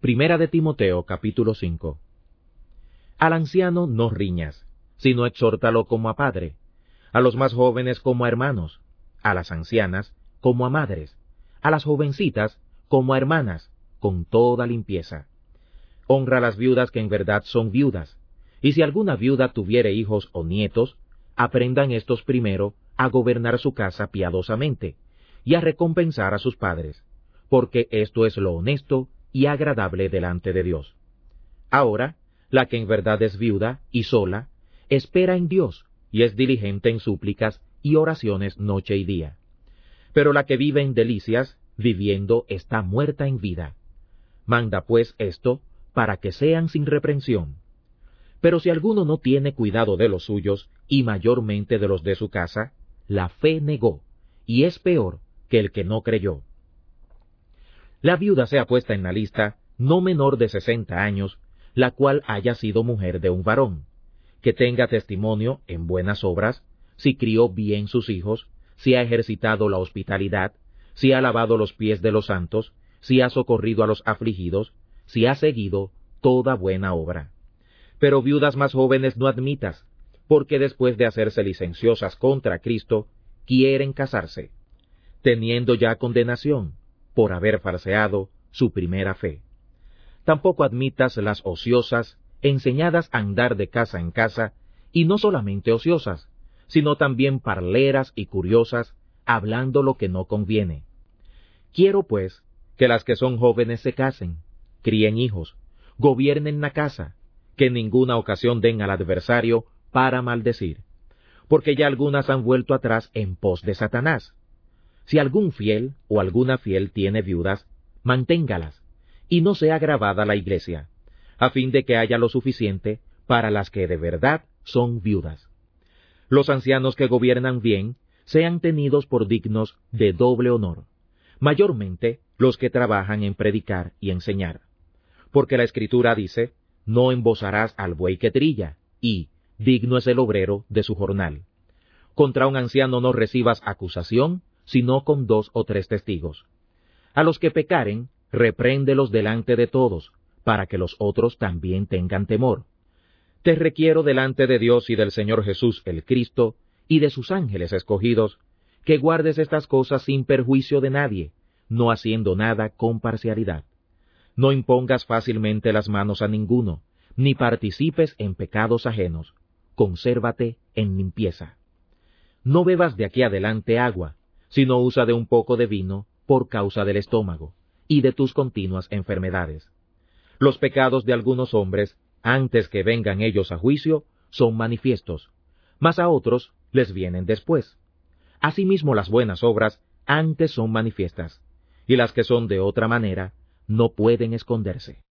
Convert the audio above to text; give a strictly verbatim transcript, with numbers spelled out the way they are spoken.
Primera de Timoteo, capítulo cinco. Al anciano no riñas, sino exhórtalo como a padre, a los más jóvenes como a hermanos, a las ancianas como a madres, a las jovencitas como a hermanas, con toda limpieza. Honra a las viudas que en verdad son viudas, y si alguna viuda tuviere hijos o nietos, aprendan estos primero a gobernar su casa piadosamente, y a recompensar a sus padres, porque esto es lo honesto y agradable delante de Dios. Ahora, la que en verdad es viuda y sola, espera en Dios, y es diligente en súplicas y oraciones noche y día. Pero la que vive en delicias, viviendo, está muerta en vida. Manda pues esto, para que sean sin reprensión. Pero si alguno no tiene cuidado de los suyos, y mayormente de los de su casa, la fe negó, y es peor que el que no creyó. La viuda sea puesta en la lista, no menor de sesenta años, la cual haya sido mujer de un varón, que tenga testimonio en buenas obras, si crió bien sus hijos, si ha ejercitado la hospitalidad, si ha lavado los pies de los santos, si ha socorrido a los afligidos, si ha seguido toda buena obra. Pero viudas más jóvenes no admitas, porque después de hacerse licenciosas contra Cristo, quieren casarse, teniendo ya condenación, por haber falseado su primera fe. Tampoco admitas las ociosas, enseñadas a andar de casa en casa, y no solamente ociosas, sino también parleras y curiosas, hablando lo que no conviene. Quiero, pues, que las que son jóvenes se casen, críen hijos, gobiernen la casa, que en ninguna ocasión den al adversario para maldecir, porque ya algunas han vuelto atrás en pos de Satanás. Si algún fiel o alguna fiel tiene viudas, manténgalas, y no sea agravada la iglesia, a fin de que haya lo suficiente para las que de verdad son viudas. Los ancianos que gobiernan bien sean tenidos por dignos de doble honor, mayormente los que trabajan en predicar y enseñar. Porque la Escritura dice, no embozarás al buey que trilla, y digno es el obrero de su jornal. Contra un anciano no recibas acusación, sino con dos o tres testigos. A los que pecaren, repréndelos delante de todos, para que los otros también tengan temor. Te requiero delante de Dios y del Señor Jesús el Cristo, y de sus ángeles escogidos, que guardes estas cosas sin perjuicio de nadie, no haciendo nada con parcialidad. No impongas fácilmente las manos a ninguno, ni participes en pecados ajenos. Consérvate en limpieza. No bebas de aquí adelante agua, sino usa de un poco de vino por causa del estómago, y de tus continuas enfermedades. Los pecados de algunos hombres, antes que vengan ellos a juicio, son manifiestos, mas a otros les vienen después. Asimismo las buenas obras antes son manifiestas, y las que son de otra manera no pueden esconderse.